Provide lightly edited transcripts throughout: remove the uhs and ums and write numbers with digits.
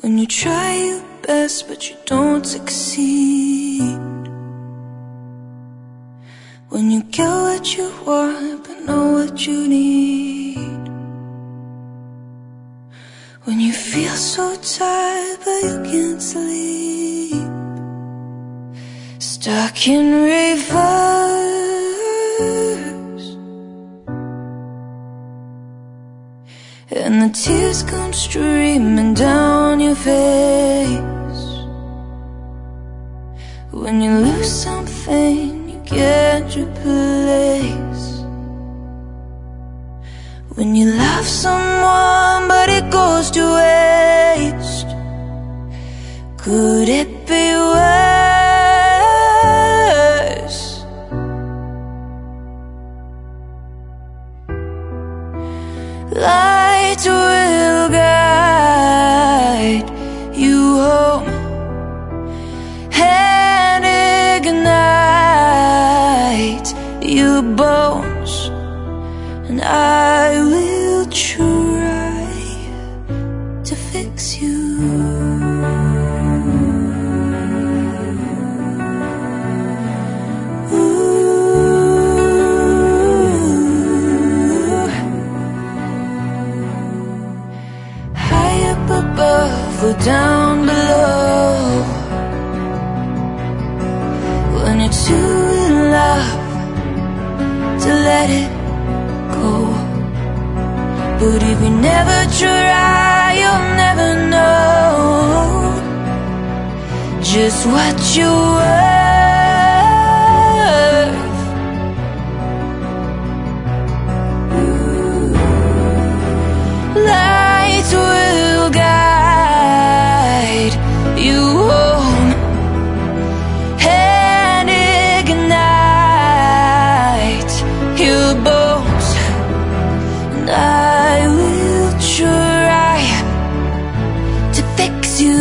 When you try your best but you don't succeed. When you get what you want but know what you need. When you feel so tired but you can't sleep. Stuck in reverse. And the tears come streaming down your face. When you lose something you can't replace. When you love someone but it goes to waste. Could it be worse? Light will guide you home and ignite your bones. And I will try to fix you. Above or down below. When you're too in love to let it go. But if you never try, you'll never know just what you're worth. Light will guide you home and ignite your bones. And I will try to fix you.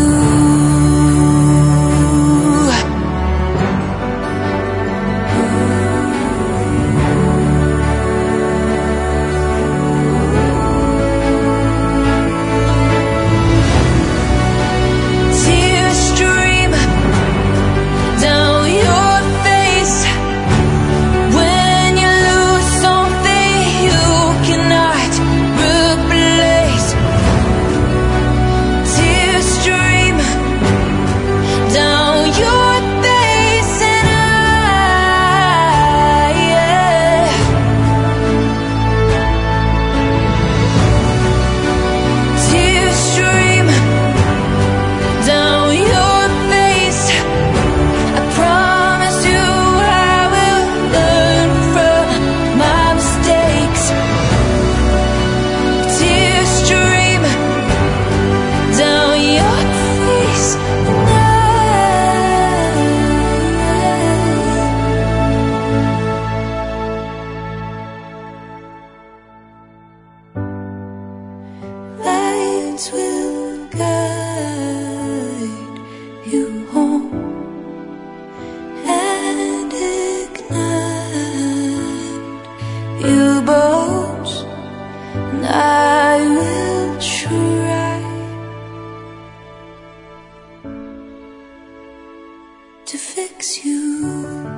Lights will guide you home and ignite your bones. And I will try to fix you.